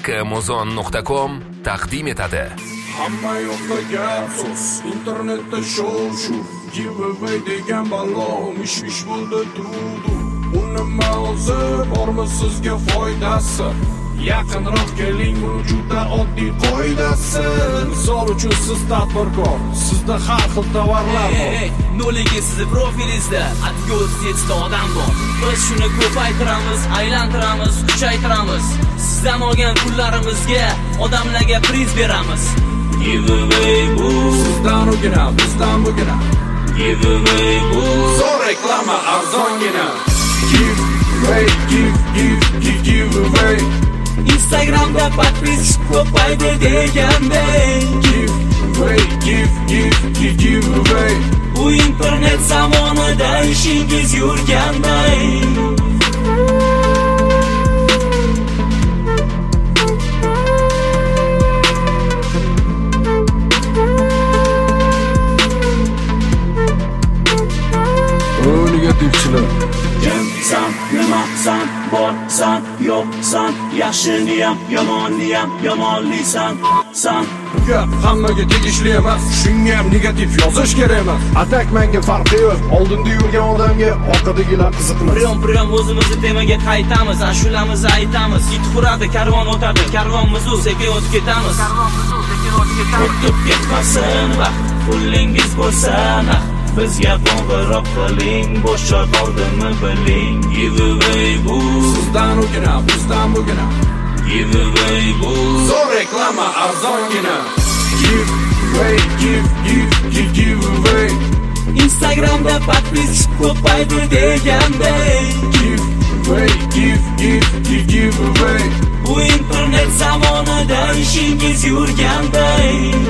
Kmuzon.com taqdim etadi. Hamma yoqda gap so'z, internetda shov-shuv, giveaway degan balo mish-mish bo'ldi turdi. Uni ma'nosi bormi sizga foydasi? Yaqinroq keling, bu juda oddiy qoidasi. Misol uchun siz tadbirkor, sizda har xil tovarlar bor. Noligi sizni profilingizda atga 37 ta odam bor. Biz shuni ko'paytiramiz, aylantiramiz, kuchaytiramiz. Sizdan olgan pullarimizga odamlarga priz beramiz. Giveaway bu Sizdan ugina, bizdan bugina. giveaway bu Zo'r reklama arzongina. Giveaway, giveaway. Instagramda podpiska ko'paydi deganday. Giveaway, giveaway. Bu internet zamonida ishingiz yurganday. Negativchilar. Kimsan, nimasan, borsan, yo'qsan, yaxshiniyam, yomonniyam, yomonlisan, san. Gap hammaga tegishli emas, shunga ham negativ yozish kerak emas. Atak menga farqi yo'q. Oldinda yurgan odamga orqadagilar qiziqmas. Priyon o'zimizni temaga qaytamiz, ashulamizni aytamiz. It quradi, karvon o'tadi, karvonmiz sekin o'tib ketamiz. O'tib ketmasin vaqt, pullingiz bo'lsin. Bizga qo'ng'iroq qiling, bo'sh joy qoldimi biling. Giveaway bu Sizdan ugina, bizdan bugina. giveaway bu Zo'r reklama arzongina. Giveaway, giveaway. Instagramda podpiska ko'paydi deganday. Giveaway, giveaway. Bu internet zamonida ishingiz yurganday.